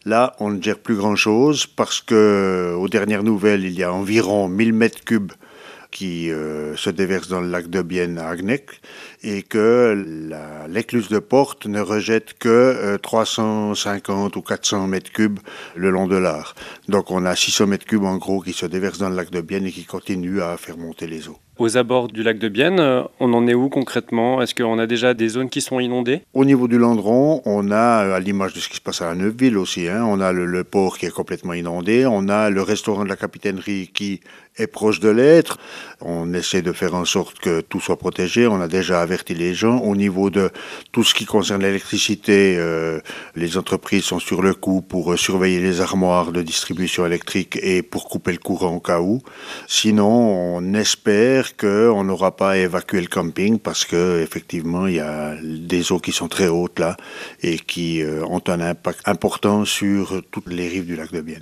Là, on ne gère plus grand-chose parce que, aux dernières nouvelles, il y a environ 1000 mètres cubes qui se déversent dans le lac de Bienne à Agneck et que l'écluse de Porte ne rejette que 350 ou 400 mètres cubes le long de l'Ar. Donc on a 600 mètres cubes en gros qui se déversent dans le lac de Bienne et qui continuent à faire monter les eaux. Aux abords du lac de Bienne, on en est où concrètement? Est-ce qu'on a déjà des zones qui sont inondées? Au niveau du Landron, on a, à l'image de ce qui se passe à la Neuveville aussi, on a le port qui est complètement inondé, on a le restaurant de la capitainerie qui est proche de l'être. On essaie de faire en sorte que tout soit protégé. On a déjà averti les gens. Au niveau de tout ce qui concerne l'électricité, les entreprises sont sur le coup pour surveiller les armoires de distribution électrique et pour couper le courant au cas où. Sinon, on espère qu'on n'aura pas à évacuer le camping parce que effectivement, il y a des eaux qui sont très hautes là et qui ont un impact important sur toutes les rives du lac de Bienne.